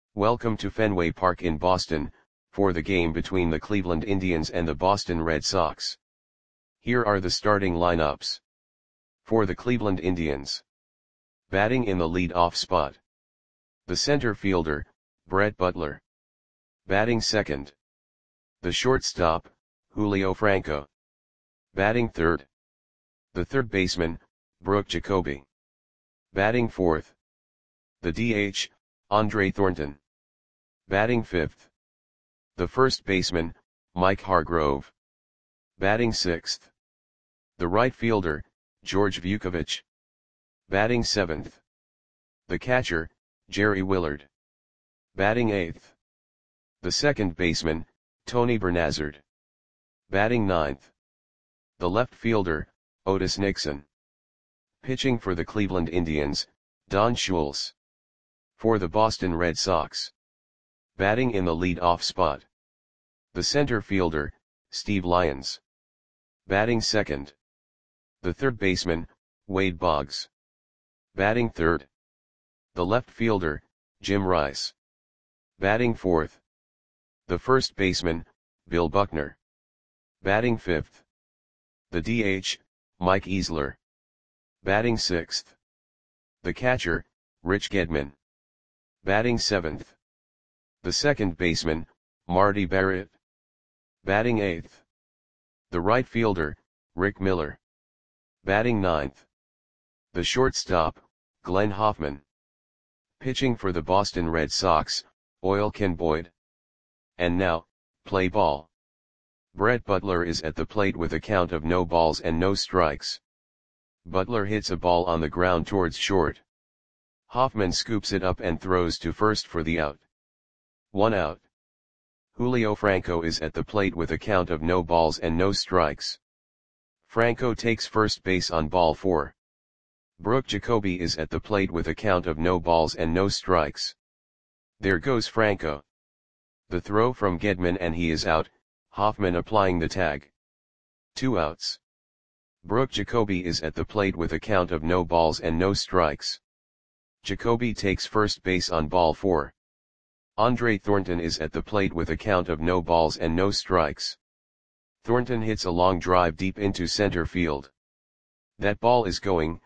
Welcome to Fenway Park in Boston, for the game between the Cleveland Indians and the Boston Red Sox. Here are the starting lineups. For the Cleveland Indians. Batting in the lead-off spot. The center fielder, Brett Butler. Batting second. The shortstop, Julio Franco. Batting third. The third baseman, Brooke Jacoby. Batting fourth. The DH, Andre Thornton. Batting fifth. The first baseman, Mike Hargrove. Batting sixth. The right fielder, George Vukovich. Batting seventh. The catcher, Jerry Willard. Batting eighth. The second baseman, Tony Bernazard. Batting ninth. The left fielder, Otis Nixon. Pitching for the Cleveland Indians, Don Schultz. For the Boston Red Sox. Batting in the lead-off spot. The center fielder, Steve Lyons. Batting second. The third baseman, Wade Boggs. Batting third. The left fielder, Jim Rice. Batting fourth. The first baseman, Bill Buckner. Batting fifth. The DH, Mike Easler. Batting sixth. The catcher, Rich Gedman. Batting seventh. The second baseman, Marty Barrett. Batting eighth. The right fielder, Rick Miller. Batting ninth. The shortstop, Glenn Hoffman. Pitching for the Boston Red Sox, Oil Ken Boyd. And now, play ball. Brett Butler is at the plate with a count of no balls and no strikes. Butler hits a ball on the ground towards short. Hoffman scoops it up and throws to first for the out. 1 out. Julio Franco is at the plate with a count of no balls and no strikes. Franco takes first base on ball 4. Brooke Jacoby is at the plate with a count of no balls and no strikes. There goes Franco. The throw from Gedman and he is out, Hoffman applying the tag. 2 outs. Brooke Jacoby is at the plate with a count of no balls and no strikes. Jacoby takes first base on ball 4. Andre Thornton is at the plate with a count of no balls and no strikes. Thornton hits a long drive deep into center field. That ball is gone.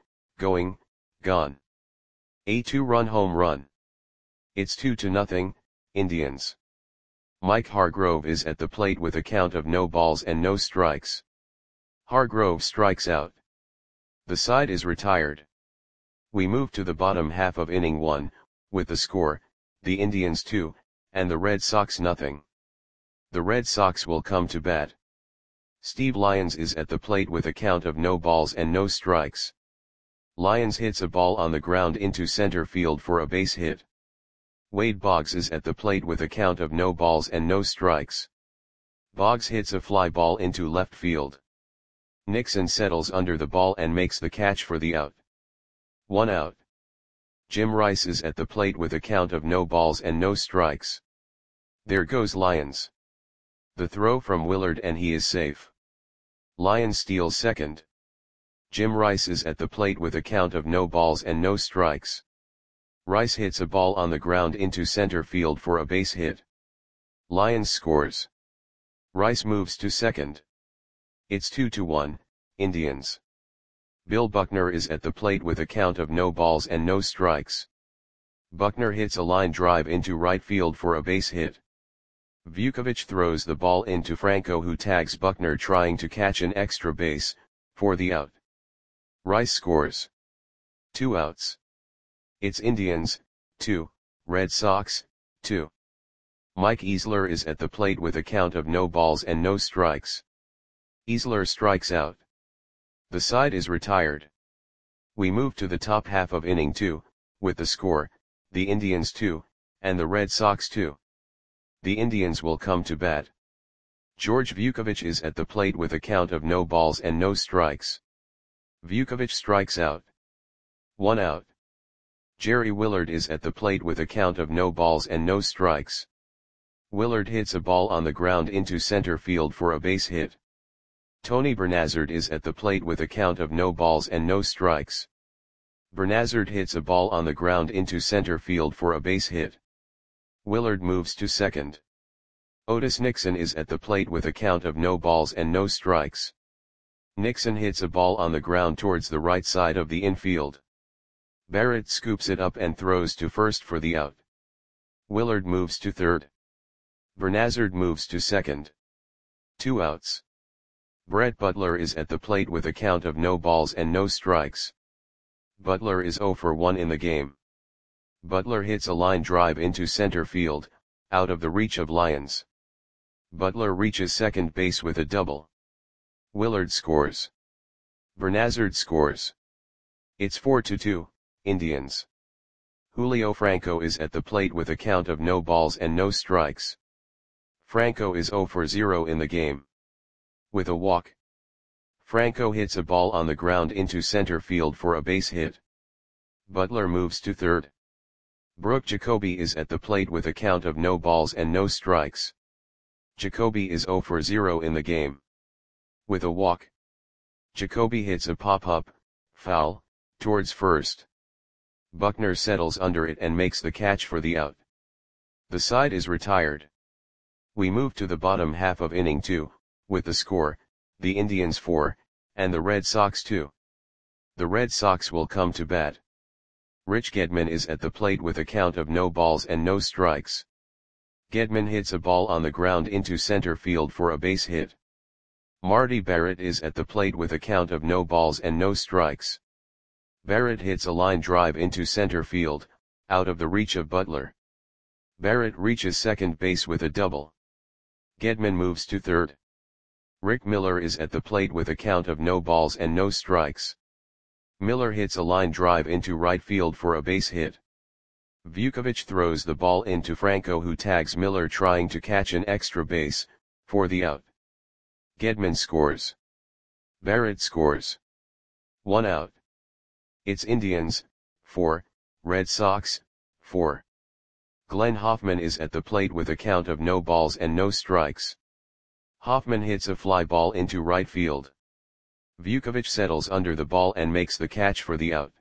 A 2-run home run. It's 2-0, Indians. Mike Hargrove is at the plate with a count of no balls and no strikes. Hargrove strikes out. The side is retired. We move to the bottom half of inning 1, with the score, the Indians 2, and the Red Sox nothing. The Red Sox will come to bat. Steve Lyons is at the plate with a count of no balls and no strikes. Lyons hits a ball on the ground into center field for a base hit. Wade Boggs is at the plate with a count of no balls and no strikes. Boggs hits a fly ball into left field. Nixon settles under the ball and makes the catch for the out. 1 out. Jim Rice is at the plate with a count of no balls and no strikes. There goes Lyons. The throw from Willard and he is safe. Lyons steals second. Jim Rice is at the plate with a count of no balls and no strikes. Rice hits a ball on the ground into center field for a base hit. Lyons scores. Rice moves to second. It's 2-1, Indians. Bill Buckner is at the plate with a count of no balls and no strikes. Buckner hits a line drive into right field for a base hit. Vukovich throws the ball into Franco who tags Buckner trying to catch an extra base, for the out. Rice scores. 2 outs. It's Indians, 2, Red Sox, 2. Mike Easler is at the plate with a count of no balls and no strikes. Easler strikes out. The side is retired. We move to the top half of inning 2, with the score, the Indians 2, and the Red Sox 2. The Indians will come to bat. George Vukovich is at the plate with a count of no balls and no strikes. Vukovich strikes out. 1 out. Jerry Willard is at the plate with a count of no balls and no strikes. Willard hits a ball on the ground into center field for a base hit. Tony Bernazard is at the plate with a count of no balls and no strikes. Bernazard hits a ball on the ground into center field for a base hit. Willard moves to second. Otis Nixon is at the plate with a count of no balls and no strikes. Nixon hits a ball on the ground towards the right side of the infield. Barrett scoops it up and throws to first for the out. Willard moves to third. Bernazard moves to second. 2 outs. Brett Butler is at the plate with a count of no balls and no strikes. Butler is 0 for 1 in the game. Butler hits a line drive into center field, out of the reach of Lyons. Butler reaches second base with a double. Willard scores. Bernazard scores. It's 4-2, Indians. Julio Franco is at the plate with a count of no balls and no strikes. Franco is 0 for 0 in the game. With a walk. Franco hits a ball on the ground into center field for a base hit. Butler moves to third. Brooke Jacoby is at the plate with a count of no balls and no strikes. Jacoby is 0 for 0 in the game. With a walk. Jacoby hits a pop-up, foul, towards first. Buckner settles under it and makes the catch for the out. The side is retired. We move to the bottom half of inning 2, with the score, the Indians 4, and the Red Sox 2. The Red Sox will come to bat. Rich Gedman is at the plate with a count of no balls and no strikes. Gedman hits a ball on the ground into center field for a base hit. Marty Barrett is at the plate with a count of no balls and no strikes. Barrett hits a line drive into center field, out of the reach of Butler. Barrett reaches second base with a double. Gedman moves to third. Rick Miller is at the plate with a count of no balls and no strikes. Miller hits a line drive into right field for a base hit. Vukovich throws the ball into Franco, who tags Miller trying to catch an extra base, for the out. Gedman scores. Barrett scores. 1 out. It's Indians, 4, Red Sox, 4. Glenn Hoffman is at the plate with a count of no balls and no strikes. Hoffman hits a fly ball into right field. Vukovich settles under the ball and makes the catch for the out.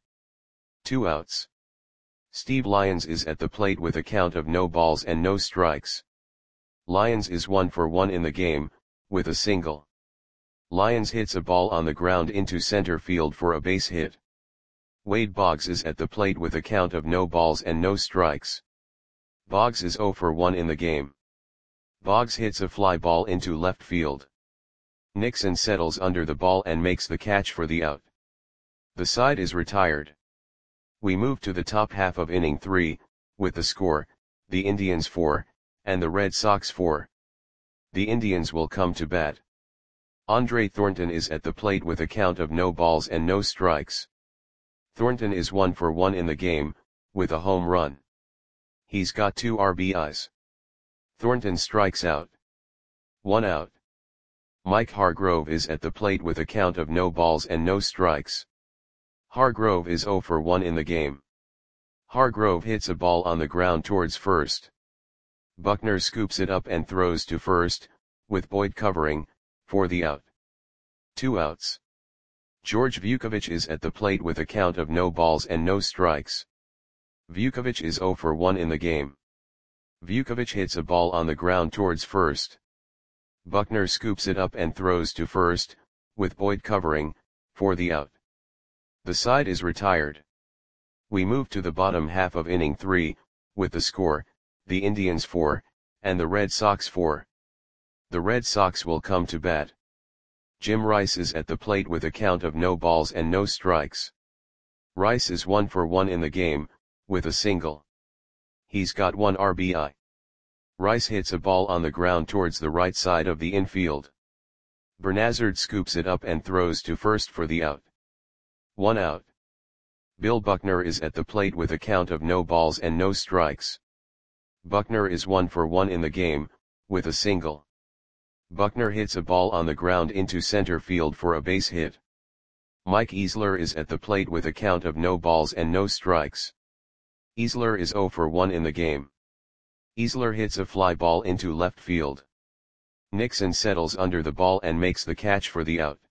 2 outs. Steve Lyons is at the plate with a count of no balls and no strikes. Lyons is 1 for 1 in the game, with a single. Lyons hits a ball on the ground into center field for a base hit. Wade Boggs is at the plate with a count of no balls and no strikes. Boggs is 0 for 1 in the game. Boggs hits a fly ball into left field. Nixon settles under the ball and makes the catch for the out. The side is retired. We move to the top half of inning 3, with the score, the Indians 4, and the Red Sox 4. The Indians will come to bat. Andre Thornton is at the plate with a count of no balls and no strikes. Thornton is 1 for 1 in the game, with a home run. He's got 2 RBIs. Thornton strikes out. 1 out. Mike Hargrove is at the plate with a count of no balls and no strikes. Hargrove is 0 for 1 in the game. Hargrove hits a ball on the ground towards first. Buckner scoops it up and throws to first, with Boyd covering, for the out. 2 outs. George Vukovich is at the plate with a count of no balls and no strikes. Vukovich is 0 for 1 in the game. Vukovich hits a ball on the ground towards first. Buckner scoops it up and throws to first, with Boyd covering, for the out. The side is retired. We move to the bottom half of inning 3, with the score, the Indians 4, and the Red Sox 4. The Red Sox will come to bat. Jim Rice is at the plate with a count of no balls and no strikes. Rice is 1 for 1 in the game, with a single. He's got 1 RBI. Rice hits a ball on the ground towards the right side of the infield. Bernazard scoops it up and throws to first for the out. 1 out. Bill Buckner is at the plate with a count of no balls and no strikes. Buckner is 1 for 1 in the game, with a single. Buckner hits a ball on the ground into center field for a base hit. Mike Easler is at the plate with a count of no balls and no strikes. Easler is 0 for 1 in the game. Easler hits a fly ball into left field. Nixon settles under the ball and makes the catch for the out.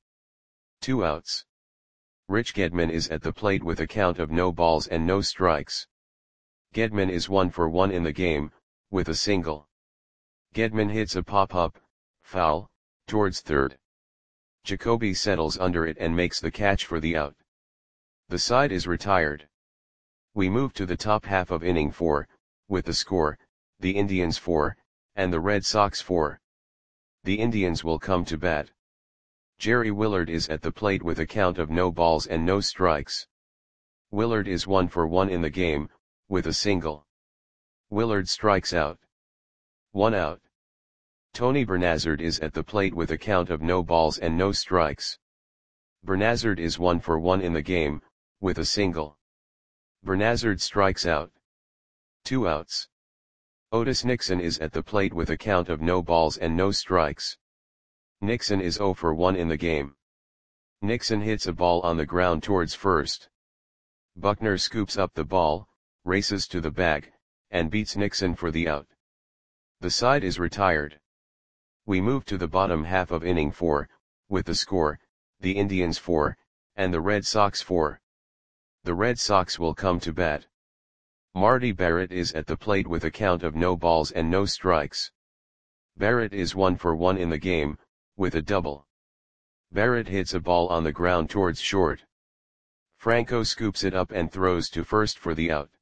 2 outs. Rich Gedman is at the plate with a count of no balls and no strikes. Gedman is 1 for 1 in the game, with a single. Gedman hits a pop-up, foul, towards third. Jacoby settles under it and makes the catch for the out. The side is retired. We move to the top half of inning 4, with the score, the Indians 4, and the Red Sox 4. The Indians will come to bat. Jerry Willard is at the plate with a count of no balls and no strikes. Willard is 1 for 1 in the game, with a single. Willard strikes out. 1 out. Tony Bernazard is at the plate with a count of no balls and no strikes. Bernazard is 1 for 1 in the game, with a single. Bernazard strikes out. 2 outs. Otis Nixon is at the plate with a count of no balls and no strikes. Nixon is 0 for 1 in the game. Nixon hits a ball on the ground towards first. Buckner scoops up the ball, races to the bag, and beats Nixon for the out. The side is retired. We move to the bottom half of inning 4, with the score, the Indians 4, and the Red Sox 4. The Red Sox will come to bat. Marty Barrett is at the plate with a count of no balls and no strikes. Barrett is 1 for 1 in the game, with a double. Barrett hits a ball on the ground towards short. Franco scoops it up and throws to first for the out.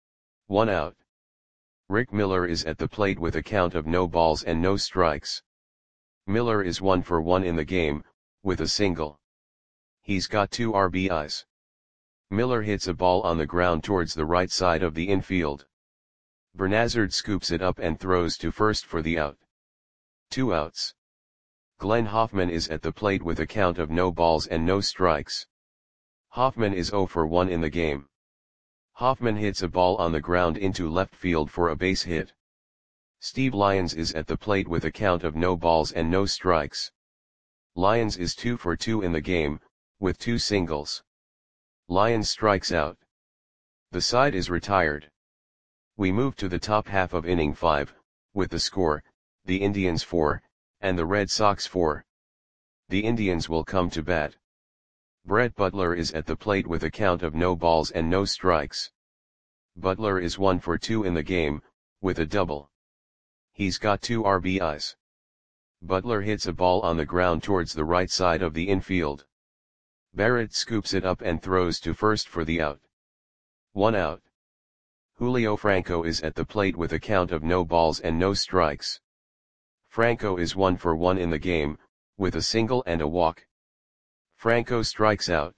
1 out. Rick Miller is at the plate with a count of no balls and no strikes. Miller is 1 for 1 in the game, with a single. He's got 2 RBIs. Miller hits a ball on the ground towards the right side of the infield. Bernazard scoops it up and throws to first for the out. 2 outs. Glenn Hoffman is at the plate with a count of no balls and no strikes. Hoffman is 0 for 1 in the game. Hoffman hits a ball on the ground into left field for a base hit. Steve Lyons is at the plate with a count of no balls and no strikes. Lyons is 2 for 2 in the game, with 2 singles. Lyons strikes out. The side is retired. We move to the top half of inning 5, with the score, the Indians 4, and the Red Sox 4. The Indians will come to bat. Brett Butler is at the plate with a count of no balls and no strikes. Butler is 1 for 2 in the game, with a double. He's got 2 RBIs. Butler hits a ball on the ground towards the right side of the infield. Barrett scoops it up and throws to first for the out. 1 out. Julio Franco is at the plate with a count of no balls and no strikes. Franco is 1 for 1 in the game, with a single and a walk. Franco strikes out.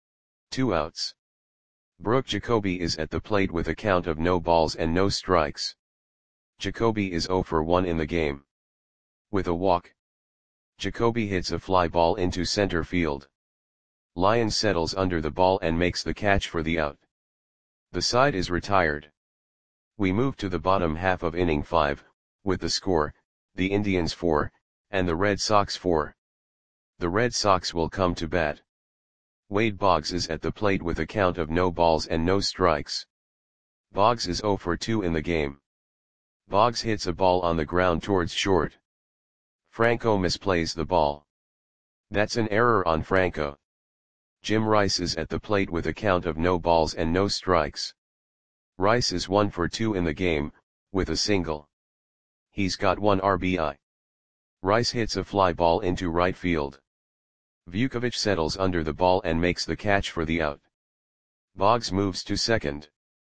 2 outs. Brooke Jacoby is at the plate with a count of no balls and no strikes. Jacoby is 0 for 1 in the game. With a walk. Jacoby hits a fly ball into center field. Lyons settles under the ball and makes the catch for the out. The side is retired. We move to the bottom half of inning 5, with the score, the Indians 4, and the Red Sox 4. The Red Sox will come to bat. Wade Boggs is at the plate with a count of no balls and no strikes. Boggs is 0 for 2 in the game. Boggs hits a ball on the ground towards short. Franco misplays the ball. That's an error on Franco. Jim Rice is at the plate with a count of no balls and no strikes. Rice is 1 for 2 in the game, with a single. He's got 1 RBI. Rice hits a fly ball into right field. Vukovic settles under the ball and makes the catch for the out. Boggs moves to second.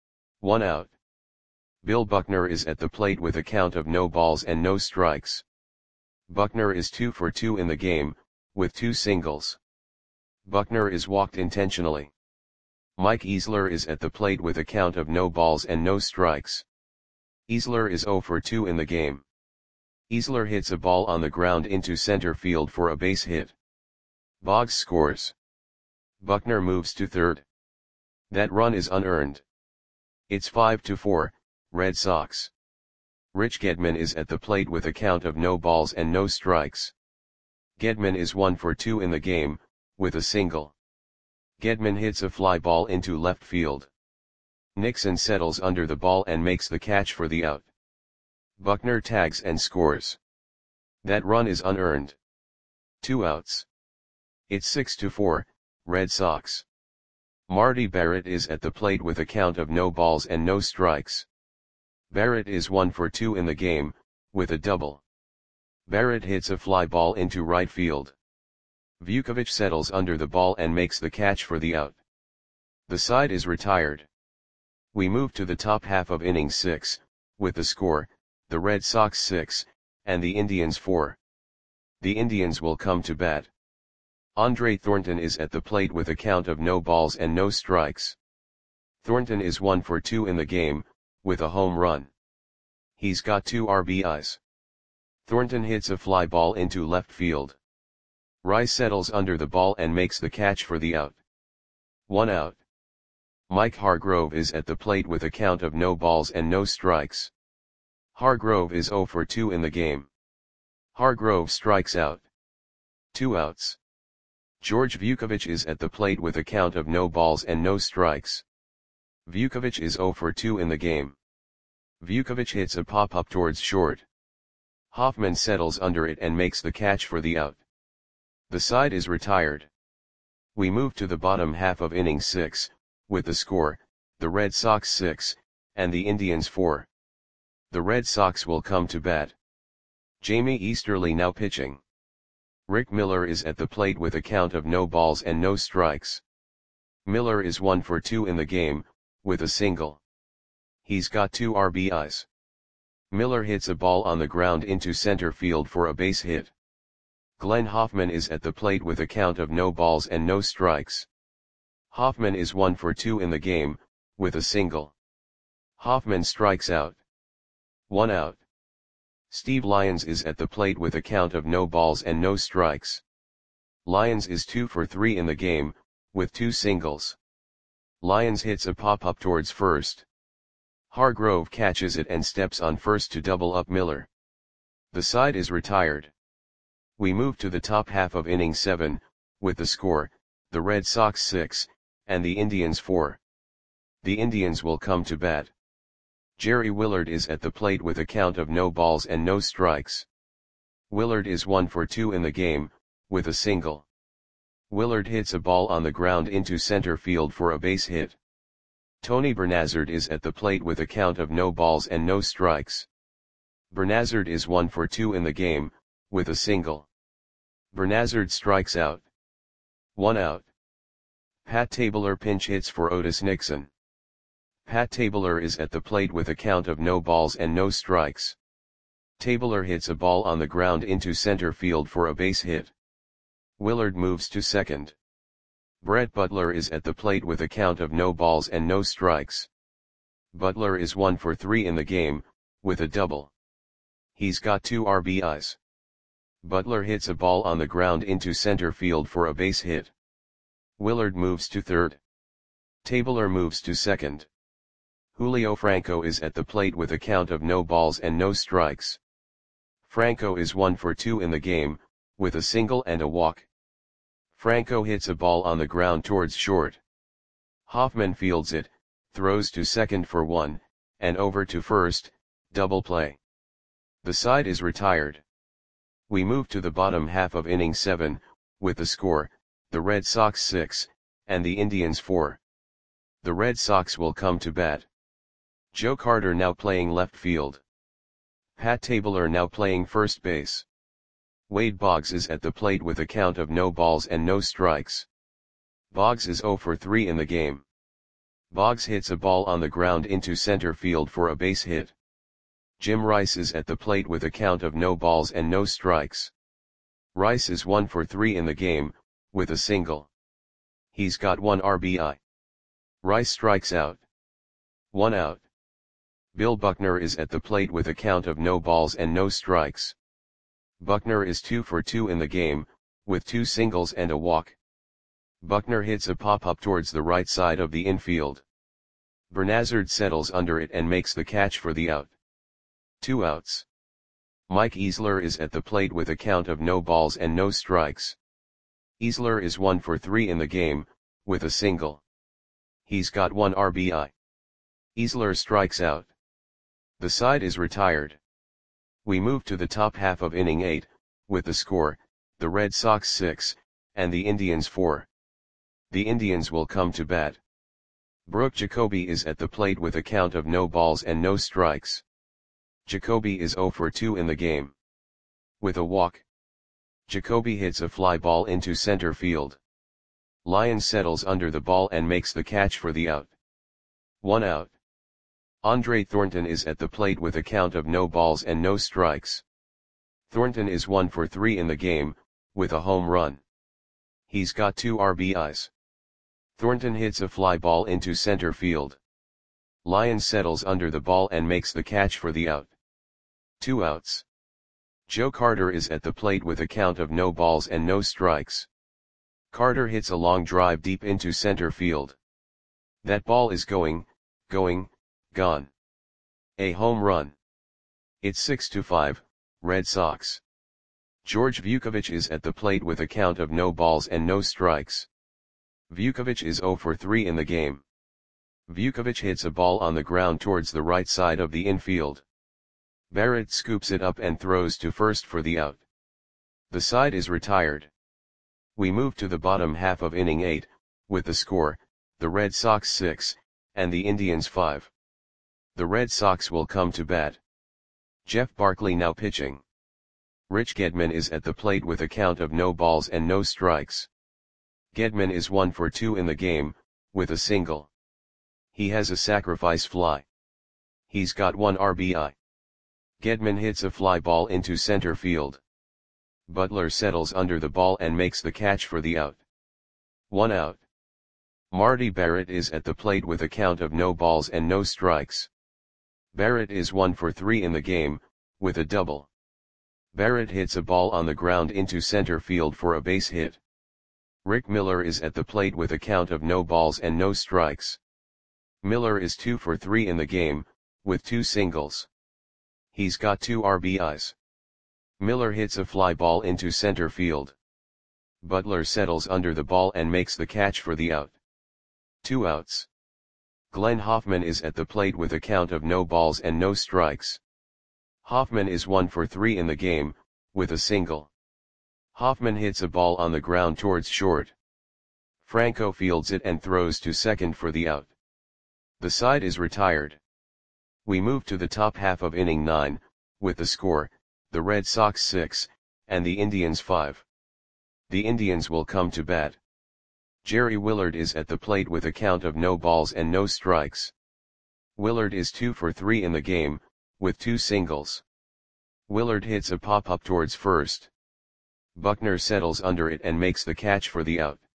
1 out. Bill Buckner is at the plate with a count of no balls and no strikes. Buckner is 2 for 2 in the game, with 2 singles. Buckner is walked intentionally. Mike Easler is at the plate with a count of no balls and no strikes. Easler is 0 for 2 in the game. Easler hits a ball on the ground into center field for a base hit. Boggs scores. Buckner moves to third. That run is unearned. It's 5-4, Red Sox. Rich Gedman is at the plate with a count of no balls and no strikes. Gedman is 1 for 2 in the game, with a single. Gedman hits a fly ball into left field. Nixon settles under the ball and makes the catch for the out. Buckner tags and scores. That run is unearned. 2 outs. It's 6-4, Red Sox. Marty Barrett is at the plate with a count of no balls and no strikes. Barrett is 1 for 2 in the game, with a double. Barrett hits a fly ball into right field. Vukovic settles under the ball and makes the catch for the out. The side is retired. We move to the top half of inning 6, with the score, the Red Sox 6, and the Indians 4. The Indians will come to bat. Andre Thornton is at the plate with a count of no balls and no strikes. Thornton is 1 for 2 in the game, with a home run. He's got 2 RBIs. Thornton hits a fly ball into left field. Rice settles under the ball and makes the catch for the out. 1 out. Mike Hargrove is at the plate with a count of no balls and no strikes. Hargrove is 0 for 2 in the game. Hargrove strikes out. 2 outs. George Vukovic is at the plate with a count of no balls and no strikes. Vukovic is 0 for 2 in the game. Vukovic hits a pop-up towards short. Hoffman settles under it and makes the catch for the out. The side is retired. We move to the bottom half of inning 6, with the score, the Red Sox 6, and the Indians 4. The Red Sox will come to bat. Jamie Easterly now pitching. Rick Miller is at the plate with a count of no balls and no strikes. Miller is 1 for 2 in the game, with a single. He's got 2 RBIs. Miller hits a ball on the ground into center field for a base hit. Glenn Hoffman is at the plate with a count of no balls and no strikes. Hoffman is 1 for 2 in the game, with a single. Hoffman strikes out. 1 out. Steve Lyons is at the plate with a count of no balls and no strikes. Lyons is 2 for 3 in the game, with 2 singles. Lyons hits a pop-up towards first. Hargrove catches it and steps on first to double up Miller. The side is retired. We move to the top half of inning 7, with the score, the Red Sox 6, and the Indians 4. The Indians will come to bat. Jerry Willard is at the plate with a count of no balls and no strikes. Willard is 1 for 2 in the game, with a single. Willard hits a ball on the ground into center field for a base hit. Tony Bernazard is at the plate with a count of no balls and no strikes. Bernazard is 1 for 2 in the game, with a single. Bernazard strikes out. 1 out. Pat Tabler pinch hits for Otis Nixon. Pat Tabler is at the plate with a count of no balls and no strikes. Tabler hits a ball on the ground into center field for a base hit. Willard moves to second. Brett Butler is at the plate with a count of no balls and no strikes. Butler is 1 for 3 in the game, with a double. He's got 2 RBIs. Butler hits a ball on the ground into center field for a base hit. Willard moves to third. Tabler moves to second. Julio Franco is at the plate with a count of no balls and no strikes. Franco is 1 for 2 in the game, with a single and a walk. Franco hits a ball on the ground towards short. Hoffman fields it, throws to second for 1, and over to first, double play. The side is retired. We move to the bottom half of inning 7, with the score, the Red Sox 6, and the Indians 4. The Red Sox will come to bat. Joe Carter now playing left field. Pat Tabler now playing first base. Wade Boggs is at the plate with a count of no balls and no strikes. Boggs is 0 for 3 in the game. Boggs hits a ball on the ground into center field for a base hit. Jim Rice is at the plate with a count of no balls and no strikes. Rice is 1 for 3 in the game, with a single. He's got 1 RBI. Rice strikes out. 1 out. Bill Buckner is at the plate with a count of no balls and no strikes. Buckner is 2 for 2 in the game, with 2 singles and a walk. Buckner hits a pop-up towards the right side of the infield. Bernazard settles under it and makes the catch for the out. 2 outs. Mike Easler is at the plate with a count of no balls and no strikes. Easler is 1 for 3 in the game, with a single. He's got 1 RBI. Easler strikes out. The side is retired. We move to the top half of inning 8, with the score, the Red Sox 6, and the Indians 4. The Indians will come to bat. Brooke Jacoby is at the plate with a count of no balls and no strikes. Jacoby is 0 for 2 in the game. With a walk, Jacoby hits a fly ball into center field. Lyons settles under the ball and makes the catch for the out. 1 out. Andre Thornton is at the plate with a count of no balls and no strikes. Thornton is 1 for 3 in the game, with a home run. He's got 2 RBIs. Thornton hits a fly ball into center field. Lyons settles under the ball and makes the catch for the out. 2 outs. Joe Carter is at the plate with a count of no balls and no strikes. Carter hits a long drive deep into center field. That ball is gone. A home run. It's 6-5, Red Sox. George Vukovich is at the plate with a count of no balls and no strikes. Vukovich is 0 for 3 in the game. Vukovich hits a ball on the ground towards the right side of the infield. Barrett scoops it up and throws to first for the out. The side is retired. We move to the bottom half of inning 8, with the score, the Red Sox 6, and the Indians 5. The Red Sox will come to bat. Jeff Barkley now pitching. Rich Gedman is at the plate with a count of no balls and no strikes. Gedman is 1 for 2 in the game, with a single. He has a sacrifice fly. He's got 1 RBI. Gedman hits a fly ball into center field. Butler settles under the ball and makes the catch for the out. 1 out. Marty Barrett is at the plate with a count of no balls and no strikes. Barrett is 1 for 3 in the game, with a double. Barrett hits a ball on the ground into center field for a base hit. Rick Miller is at the plate with a count of no balls and no strikes. Miller is 2 for 3 in the game, with 2 singles. He's got 2 RBIs. Miller hits a fly ball into center field. Butler settles under the ball and makes the catch for the out. 2 outs. Glenn Hoffman is at the plate with a count of no balls and no strikes. Hoffman is 1 for 3 in the game, with a single. Hoffman hits a ball on the ground towards short. Franco fields it and throws to second for the out. The side is retired. We move to the top half of inning 9, with the score, the Red Sox 6, and the Indians 5. The Indians will come to bat. Jerry Willard is at the plate with a count of no balls and no strikes. Willard is 2 for 3 in the game, with 2 singles. Willard hits a pop-up towards first. Buckner settles under it and makes the catch for the out.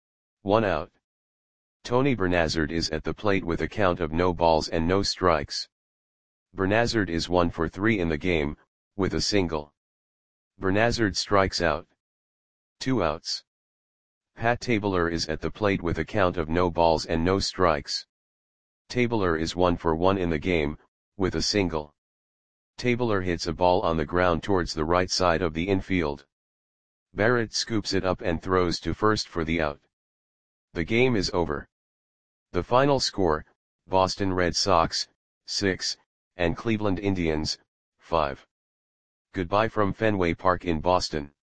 1 out. Tony Bernazard is at the plate with a count of no balls and no strikes. Bernazard is 1 for 3 in the game, with a single. Bernazard strikes out. 2 outs. Pat Tabler is at the plate with a count of no balls and no strikes. Tabler is 1 for 1 in the game, with a single. Tabler hits a ball on the ground towards the right side of the infield. Barrett scoops it up and throws to first for the out. The game is over. The final score, Boston Red Sox, 6, and Cleveland Indians, 5. Goodbye from Fenway Park in Boston.